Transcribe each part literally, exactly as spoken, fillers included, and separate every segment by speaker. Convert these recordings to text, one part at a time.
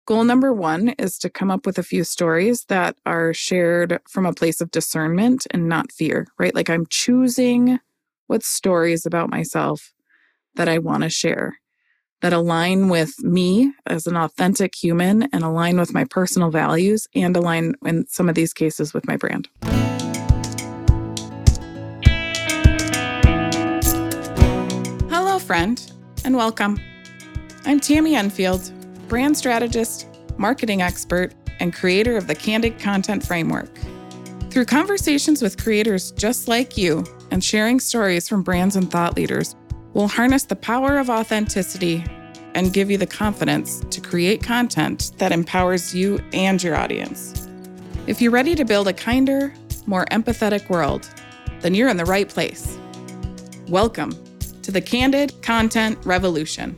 Speaker 1: Goal number one is to come up with a few stories that are shared from a place of discernment and not fear, right? Like I'm choosing what stories about myself that I want to share that align with me as an authentic human and align with my personal values and align in some of these cases with my brand. Hello, friend, and welcome. I'm Tammy Enfield, brand strategist, marketing expert, and creator of the Candid Content Framework. Through conversations with creators just like you and sharing stories from brands and thought leaders, we'll harness the power of authenticity and give you the confidence to create content that empowers you and your audience. If you're ready to build a kinder, more empathetic world, then you're in the right place. Welcome to the Candid Content Revolution.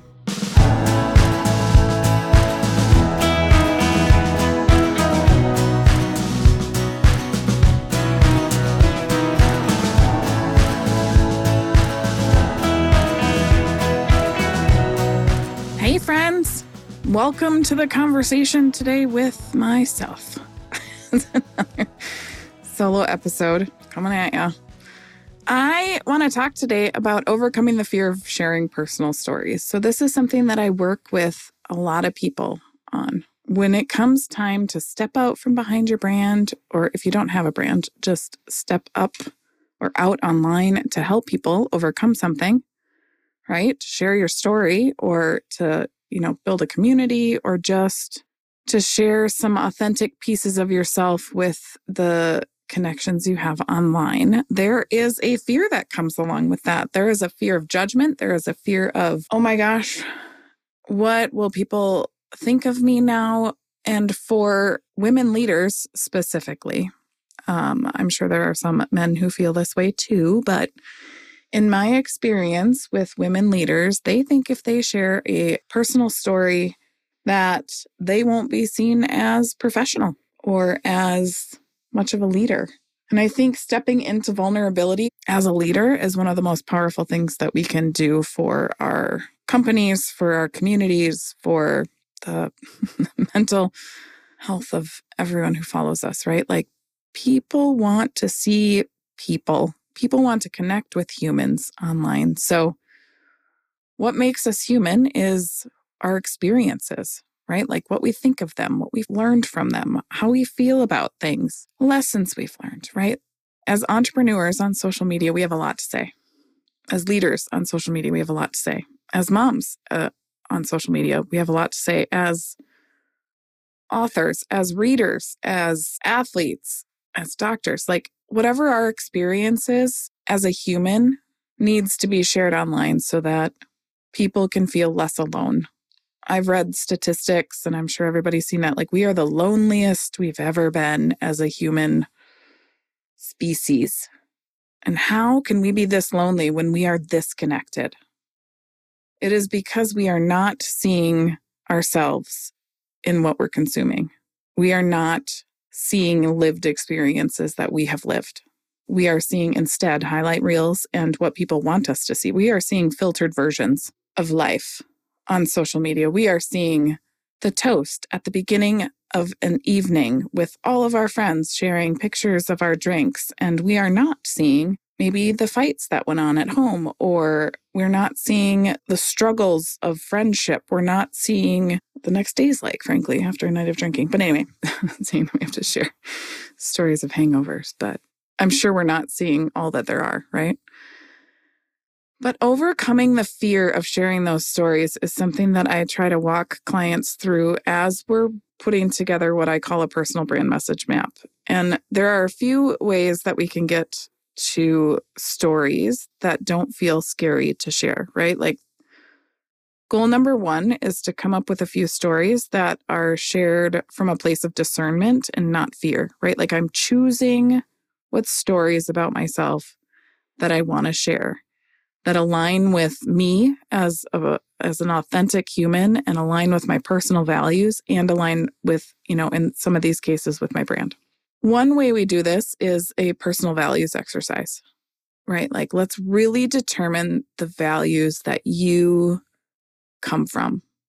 Speaker 1: Hey friends, welcome to the conversation today with myself. Another solo episode coming at ya. I want to talk today about overcoming the fear of sharing personal stories. So this is something that I work with a lot of people on. When it comes time to step out from behind your brand, or if you don't have a brand, just step up or out online to help people overcome something. Right? Share your story or to, you know, build a community or just to share some authentic pieces of yourself with the connections you have online. There is a fear that comes along with that. There is a fear of judgment. There is a fear of, oh my gosh, what will people think of me now? And for women leaders specifically, um, I'm sure there are some men who feel this way too, but in my experience with women leaders, they think if they share a personal story that they won't be seen as professional or as much of a leader. And I think stepping into vulnerability as a leader is one of the most powerful things that we can do for our companies, for our communities, for the mental health of everyone who follows us, right? Like people want to see people. People want to connect with humans online. So what makes us human is our experiences, right? Like what we think of them, what we've learned from them, how we feel about things, lessons we've learned, right? As entrepreneurs on social media, we have a lot to say. As leaders on social media, we have a lot to say. As moms uh, on social media, we have a lot to say. As authors, as readers, as athletes, as doctors, like whatever our experience is as a human needs to be shared online so that people can feel less alone. I've read statistics, and I'm sure everybody's seen that. Like, we are the loneliest we've ever been as a human species. And how can we be this lonely when we are this connected? It is because we are not seeing ourselves in what we're consuming. We are not seeing lived experiences that we have lived. We are seeing instead highlight reels and what people want us to see. We are seeing filtered versions of life on social media. We are seeing the toast at the beginning of an evening with all of our friends sharing pictures of our drinks. And we are not seeing maybe the fights that went on at home, or we're not seeing the struggles of friendship. We're not seeing the next day's like, frankly, after a night of drinking. But anyway, saying that we have to share stories of hangovers, but I'm sure we're not seeing all that there are, right? But overcoming the fear of sharing those stories is something that I try to walk clients through as we're putting together what I call a personal brand message map. And there are a few ways that we can get to stories that don't feel scary to share, right? Like goal number one is to come up with a few stories that are shared from a place of discernment and not fear, right? Like I'm choosing what stories about myself that I want to share that align with me as a, as an authentic human and align with my personal values and align with, you know, in some of these cases with my brand. One way we do this is a personal values exercise, right? Like, let's really determine the values that you come from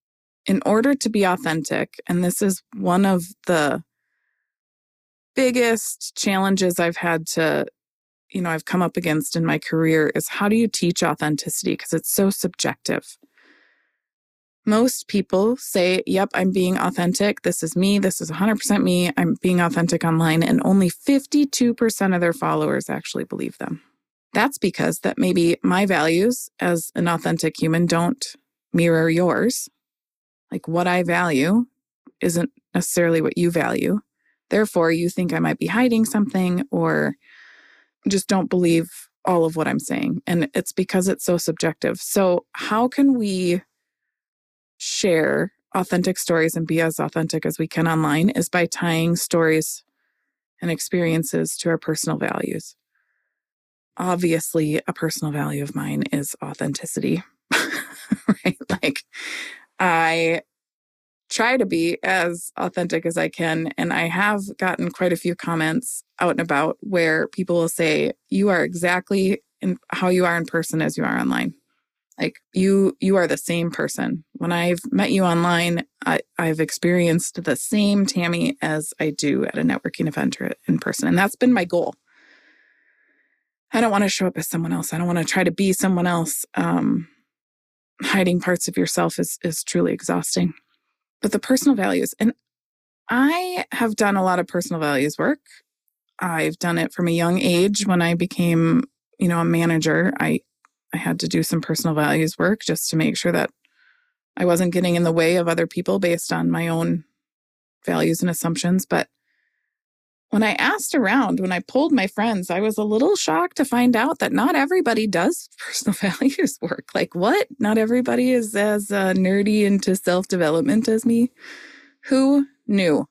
Speaker 1: in order to be authentic, and this is one of the biggest challenges I've had to, you know, I've come up against in my career, is how do you teach authenticity? Because it's so subjective. Most people say, yep, I'm being authentic. This is me. This is one hundred percent me. I'm being authentic online. And only fifty-two percent of their followers actually believe them. That's because that maybe my values as an authentic human don't mirror yours. Like what I value isn't necessarily what you value. Therefore, you think I might be hiding something or just don't believe all of what I'm saying. And it's because it's so subjective. So how can we share authentic stories and be as authentic as we can online is by tying stories and experiences to our personal values. Obviously, a personal value of mine is authenticity, right? Like I try to be as authentic as I can. And I have gotten quite a few comments out and about where people will say, you are exactly in how you are in person as you are online. Like you, you are the same person. When I've met you online, I, I've experienced the same Tammy as I do at a networking event or in person. And that's been my goal. I don't want to show up as someone else. I don't want to try to be someone else. Um, hiding parts of yourself is, is truly exhausting. But the personal values, and I have done a lot of personal values work. I've done it from a young age. When I became, you know, a manager, I, I had to do some personal values work just to make sure that I wasn't getting in the way of other people based on my own values and assumptions. But when I asked around, when I polled my friends, I was a little shocked to find out that not everybody does personal values work. Like what? Not everybody is as uh, nerdy into self-development as me. Who knew?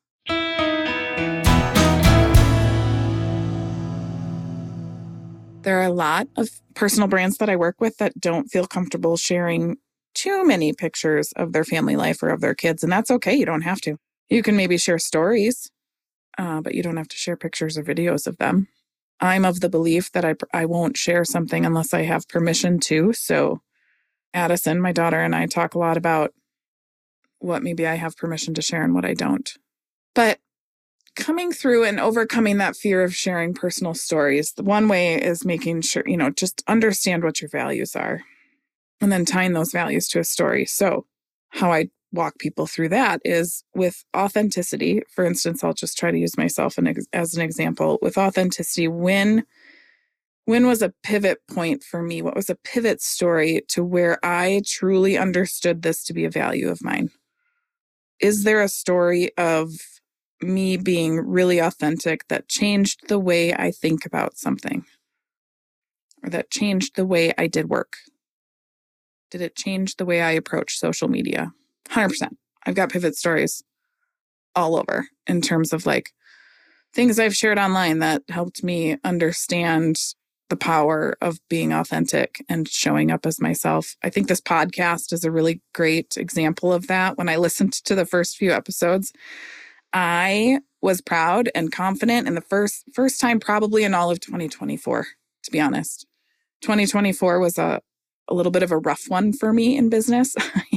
Speaker 1: There are a lot of personal brands that I work with that don't feel comfortable sharing too many pictures of their family life or of their kids. And that's okay. You don't have to. You can maybe share stories, uh, but you don't have to share pictures or videos of them. I'm of the belief that I, I won't share something unless I have permission to. So Addison, my daughter, and I talk a lot about what maybe I have permission to share and what I don't. But coming through and overcoming that fear of sharing personal stories, the one way is making sure, you know, just understand what your values are and then tying those values to a story. So how I walk people through that is with authenticity. For instance, I'll just try to use myself as an example. With authenticity, when, when was a pivot point for me? What was a pivot story to where I truly understood this to be a value of mine? Is there a story of me being really authentic that changed the way I think about something? Or that changed the way I did work? Did it change the way I approach social media? one hundred percent. I've got pivot stories all over in terms of like things I've shared online that helped me understand the power of being authentic and showing up as myself. I think this podcast is a really great example of that. When I listened to the first few episodes, I was proud and confident in the first first time probably in all of twenty twenty-four, to be honest. twenty twenty-four was a, a little bit of a rough one for me in business.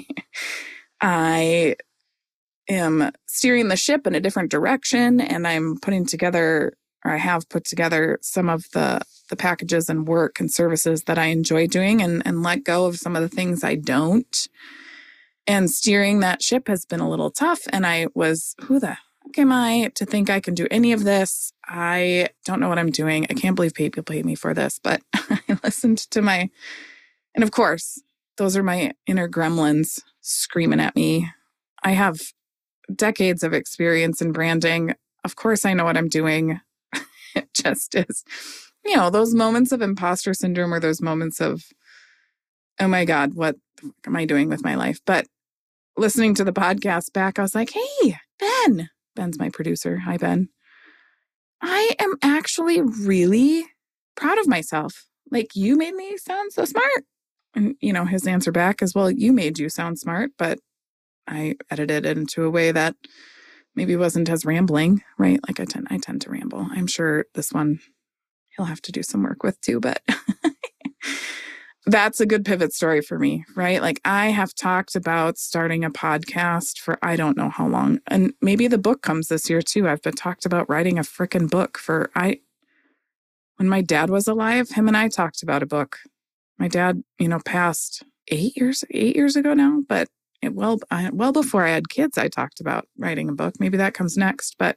Speaker 1: I am steering the ship in a different direction, and I'm putting together, or I have put together some of the, the packages and work and services that I enjoy doing and, and let go of some of the things I don't. And steering that ship has been a little tough. And I was, who the heck am I to think I can do any of this? I don't know what I'm doing. I can't believe people pay me for this. But I listened to my, and of course, those are my inner gremlins screaming at me. I have decades of experience in branding. Of course, I know what I'm doing. It just is, you know, those moments of imposter syndrome or those moments of, oh my God, what am I doing with my life? But listening to the podcast back, I was like, hey, Ben. Ben's my producer. Hi, Ben. I am actually really proud of myself. Like, you made me sound so smart. And, you know, his answer back is, well, you made you sound smart, but I edited it into a way that maybe wasn't as rambling, right? Like I tend, I tend to ramble. I'm sure this one he'll have to do some work with too, but that's a good pivot story for me, right? Like I have talked about starting a podcast for I don't know how long. And maybe the book comes this year too. I've been talked about writing a freaking book for I when my dad was alive, him and I talked about a book. My dad, you know, passed eight years, eight years ago now, but it, well, I, well before I had kids, I talked about writing a book. Maybe that comes next, but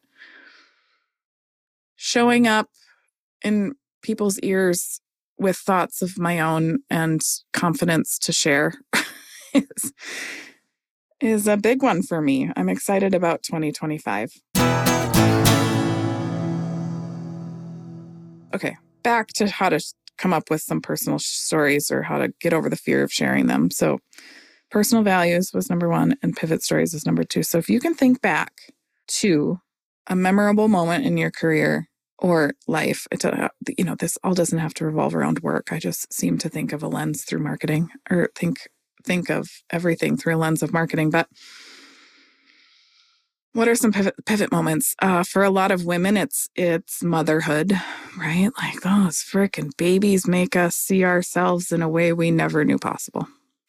Speaker 1: showing up in people's ears with thoughts of my own and confidence to share is, is a big one for me. I'm excited about twenty twenty-five. Okay, back to how to come up with some personal stories or how to get over the fear of sharing them. So personal values was number one and pivot stories was number two. So if you can think back to a memorable moment in your career or life, it's a, you know, this all doesn't have to revolve around work. I just seem to think of a lens through marketing or think think of everything through a lens of marketing. But what are some pivot, pivot moments? Uh, for a lot of women, it's it's motherhood, right? Like those freaking babies make us see ourselves in a way we never knew possible.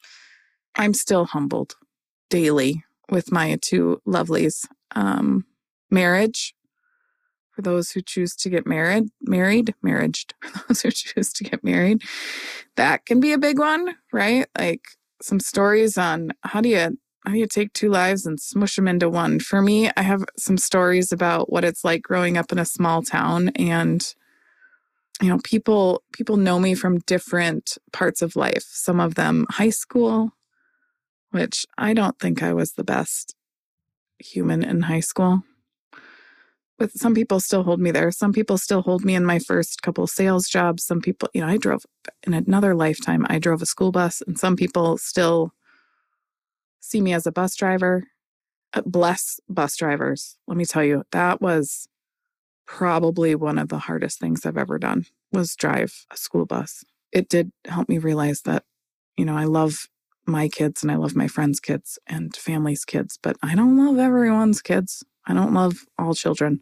Speaker 1: I'm still humbled daily with my two lovelies. Um, marriage. For those who choose to get married, married, marriaged, for those who choose to get married, that can be a big one, right? Like some stories on how do you, how do you take two lives and smush them into one? For me, I have some stories about what it's like growing up in a small town and, you know, people, people know me from different parts of life. Some of them high school, which I don't think I was the best human in high school. But some people still hold me there. Some people still hold me in my first couple sales jobs. Some people, you know, I drove in another lifetime, I drove a school bus, and some people still see me as a bus driver. Uh, bless bus drivers. Let me tell you, that was probably one of the hardest things I've ever done was drive a school bus. It did help me realize that, you know, I love my kids and I love my friends' kids and family's kids, but I don't love everyone's kids. I don't love all children.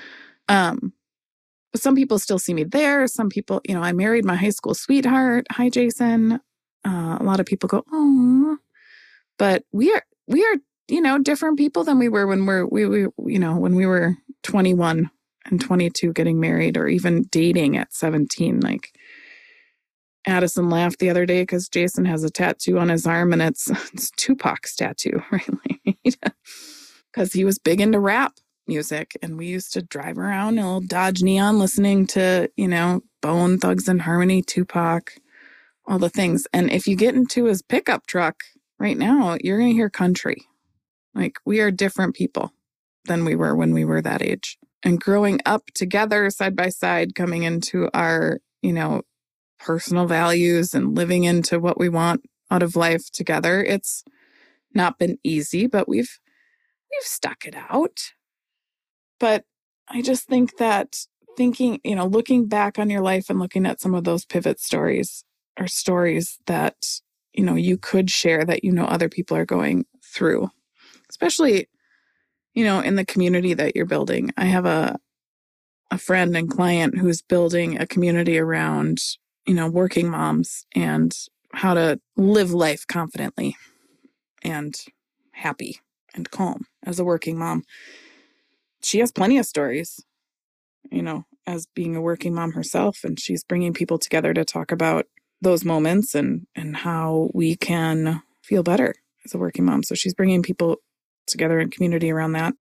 Speaker 1: Um, but some people still see me there. Some people, you know, I married my high school sweetheart. Hi, Jason. Uh, a lot of people go, oh, but we are, we are, you know, different people than we were when we're, we, we, you know, when we were twenty-one and twenty-two getting married or even dating at seventeen. Like Addison laughed the other day because Jason has a tattoo on his arm and it's, it's Tupac's tattoo, right? Because he was big into rap music and we used to drive around in a little Dodge Neon listening to, you know, Bone, Thugs and Harmony, Tupac, all the things. And if you get into his pickup truck right now, you're going to hear country. Like we are different people than we were when we were that age. And growing up together side by side, coming into our, you know, personal values and living into what we want out of life together, it's not been easy, but we've We've stuck it out. But I just think that thinking, you know, looking back on your life and looking at some of those pivot stories are stories that, you know, you could share that, you know, other people are going through, especially, you know, in the community that you're building. I have a, a friend and client who's building a community around, you know, working moms and how to live life confidently and happy and calm as a working mom. She has plenty of stories, you know, as being a working mom herself, and she's bringing people together to talk about those moments and, and how we can feel better as a working mom. So she's bringing people together in community around that.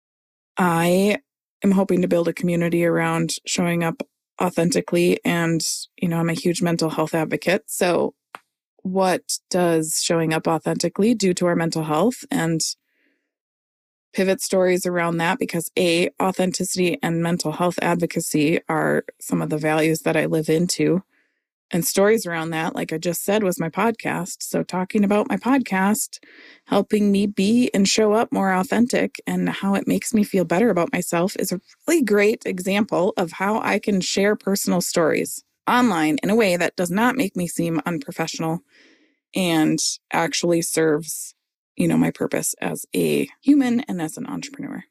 Speaker 1: I am hoping to build a community around showing up authentically. And, you know, I'm a huge mental health advocate. So what does showing up authentically do to our mental health? And pivot stories around that, because A, authenticity and mental health advocacy are some of the values that I live into. And stories around that, like I just said, was my podcast. So talking about my podcast, helping me be and show up more authentic and how it makes me feel better about myself is a really great example of how I can share personal stories online in a way that does not make me seem unprofessional and actually serves, you know, my purpose as a human and as an entrepreneur.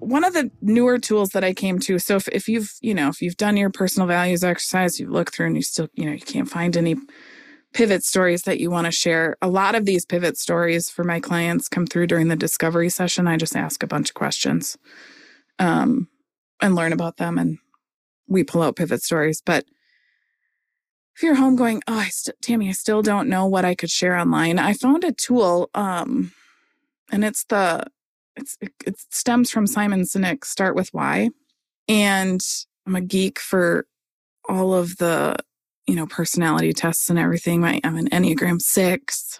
Speaker 1: one of the newer tools that I came to, so if, if you've, you know, if you've done your personal values exercise, you've looked through and you still, you know, you can't find any pivot stories that you want to share. A lot of these pivot stories for my clients come through during the discovery session. I just ask a bunch of questions um, and learn about them, and we pull out pivot stories. But if you're home going, oh, I st- Tammy, I still don't know what I could share online, I found a tool, um, and it's the it's it, it stems from Simon Sinek's Start With Why. And I'm a geek for all of the, you know, personality tests and everything. My, I'm an Enneagram six,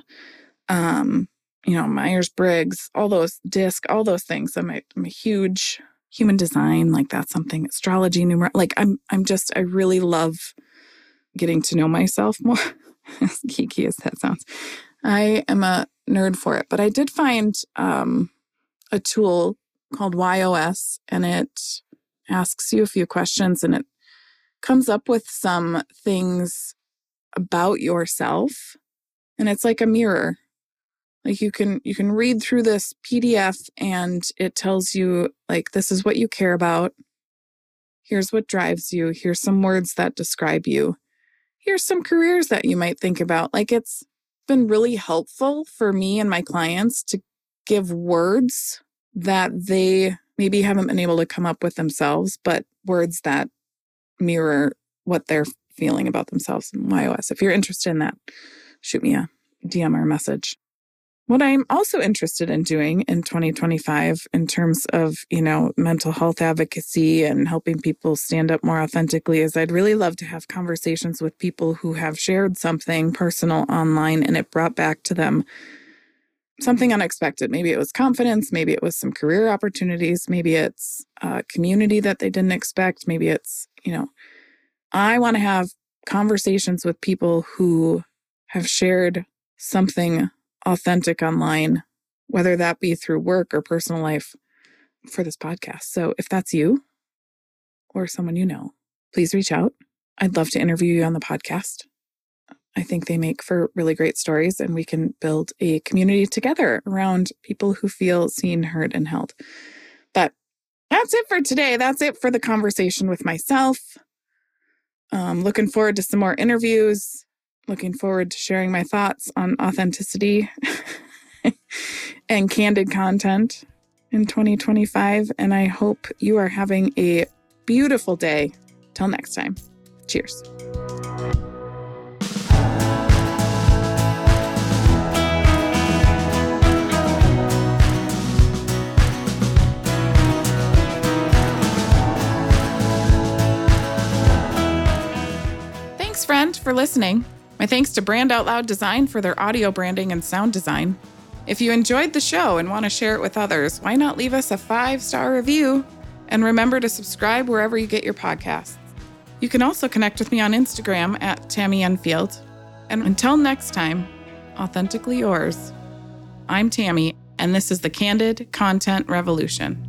Speaker 1: um, you know, Myers-Briggs, all those DISC, all those things. I'm a, I'm a huge human design, like that's something, astrology, numer, like I'm, I'm just, I really love getting to know myself more, as geeky as that sounds. I am a nerd for it, but I did find um, a tool called Y O S, and it asks you a few questions, and it comes up with some things about yourself, and it's like a mirror. Like you can you can read through this P D F, and it tells you, like, this is what you care about. Here's what drives you. Here's some words that describe you. Here's some careers that you might think about. Like, it's been really helpful for me and my clients to give words that they maybe haven't been able to come up with themselves, but words that mirror what they're feeling about themselves in Y O S. If you're interested in that, shoot me a D M or a message. What I'm also interested in doing in twenty twenty-five in terms of, you know, mental health advocacy and helping people stand up more authentically is I'd really love to have conversations with people who have shared something personal online and it brought back to them something unexpected. Maybe it was confidence, maybe it was some career opportunities, maybe it's a community that they didn't expect, maybe it's, you know, I want to have conversations with people who have shared something authentic online, whether that be through work or personal life, for this podcast. So if that's you or someone you know, please reach out. I'd love to interview you on the podcast. I think they make for really great stories, and we can build a community together around people who feel seen, heard, and held. But that's it for today. That's it for the conversation with myself. Um, looking forward to some more interviews. Looking forward to sharing my thoughts on authenticity and candid content in twenty twenty-five. And I hope you are having a beautiful day. Till next time. Cheers. Thanks, friend, for listening. My thanks to Brand Out Loud Design for their audio branding and sound design. If you enjoyed the show and want to share it with others, why not leave us a five-star review? And remember to subscribe wherever you get your podcasts. You can also connect with me on Instagram at Tammy Enfield. And until next time, authentically yours. I'm Tammy, and this is the Candid Content Revolution.